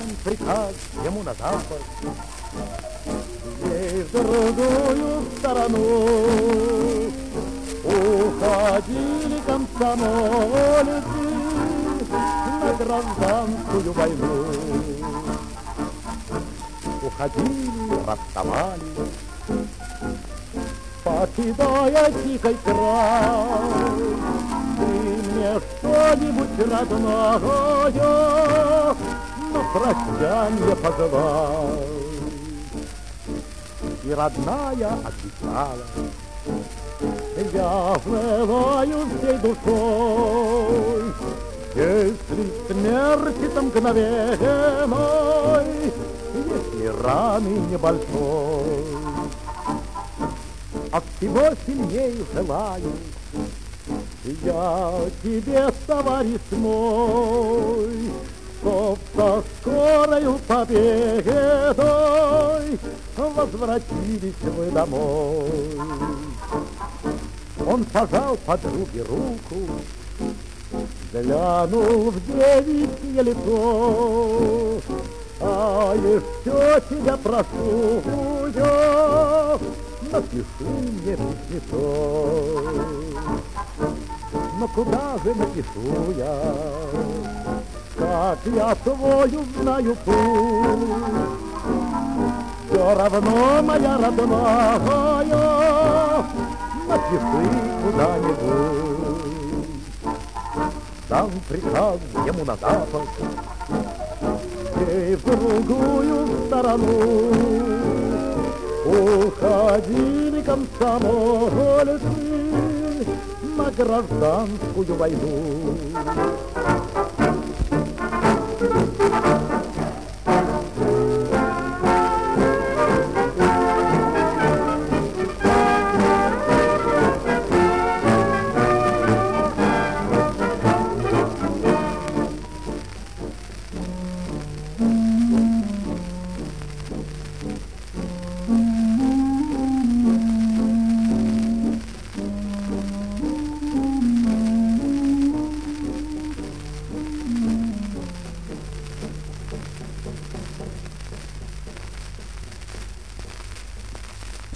дан приказ ему на запад, ей в другую сторону уходили комсомольцы на гражданскую войну. Уходили, расставались, покидая дикой край. Ты мне что-нибудь родное на прощанье пожелай. И родная отвечала: я желаю всей душой, если смерти-то мгновенной, если раны небольшой, а всего сильнее желаю я тебе, товарищ мой, чтоб со скорою победой возвратились вы домой. Он пожал подруге руку, глянул в девичье лицо: а еще тебя прошу я, напиши мне письмецо. Но куда же напишу я, как я твою знаю путь? Все равно, моя родная, напиши куда-нибудь. Дам приказ ему на запад, ей в другую сторону уходили комсомольцы на гражданскую войну.